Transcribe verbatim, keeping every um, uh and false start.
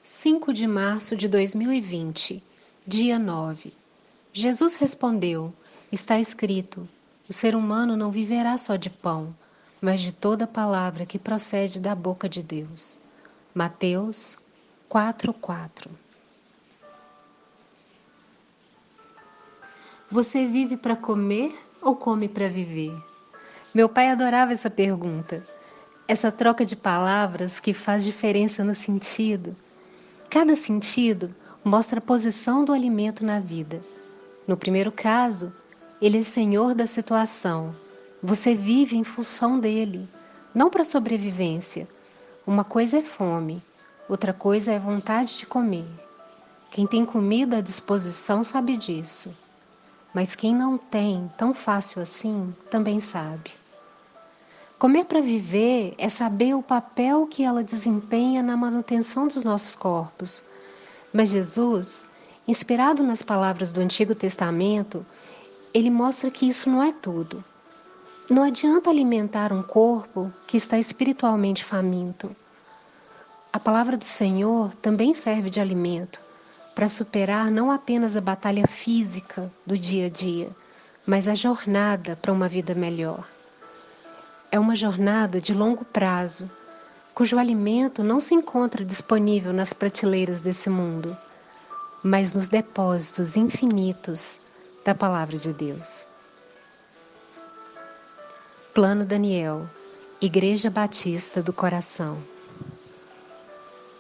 cinco de março de dois mil e vinte, dia nove. Jesus respondeu: está escrito, o ser humano não viverá só de pão, mas de toda palavra que procede da boca de Deus. Mateus quatro, quatro. Você vive para comer ou come para viver? Meu pai adorava essa pergunta. Essa troca de palavras que faz diferença no sentido. Cada sentido mostra a posição do alimento na vida. No primeiro caso, ele é senhor da situação. Você vive em função dele, não para sobrevivência. Uma coisa é fome, outra coisa é vontade de comer. Quem tem comida à disposição sabe disso. Mas quem não tem tão fácil assim, também sabe. Comer para viver é saber o papel que ela desempenha na manutenção dos nossos corpos. Mas Jesus, inspirado nas palavras do Antigo Testamento, ele mostra que isso não é tudo. Não adianta alimentar um corpo que está espiritualmente faminto. A palavra do Senhor também serve de alimento para superar não apenas a batalha física do dia a dia, mas a jornada para uma vida melhor. É uma jornada de longo prazo, cujo alimento não se encontra disponível nas prateleiras desse mundo, mas nos depósitos infinitos da Palavra de Deus. Plano Daniel, Igreja Batista do Coração.